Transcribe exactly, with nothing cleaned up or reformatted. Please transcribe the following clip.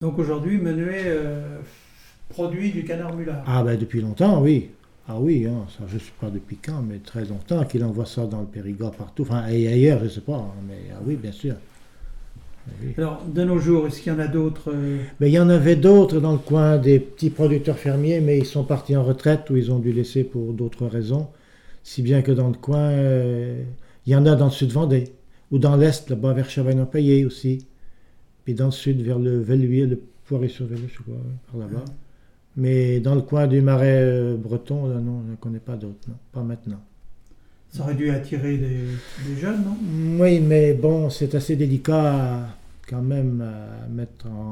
Donc aujourd'hui, Menuet euh, produit du canard mulard. Ah ben depuis longtemps, oui. Ah oui, hein, ça je sais pas depuis quand, mais très longtemps qu'il envoie ça dans le Périgord partout. Enfin, et ailleurs, je sais pas, hein, mais ah oui, bien sûr. Oui. Alors, de nos jours, est-ce qu'il y en a d'autres euh, Mais il y en avait d'autres dans le coin, des petits producteurs fermiers, mais ils sont partis en retraite ou ils ont dû laisser pour d'autres raisons. Si bien que dans le coin, euh, il y en a dans le sud Vendée, ou dans l'est, là-bas vers Chavaillon-Paillé aussi. Puis dans le sud, vers le Velluy, le Poiré-sur-Velluy, je sais pas, par là-bas. Mais dans le coin du marais euh, breton, là, non, je ne connais pas d'autres, non, pas maintenant. Ça aurait dû attirer des, des jeunes, non? Oui, mais bon, c'est assez délicat à- quand même à mettre en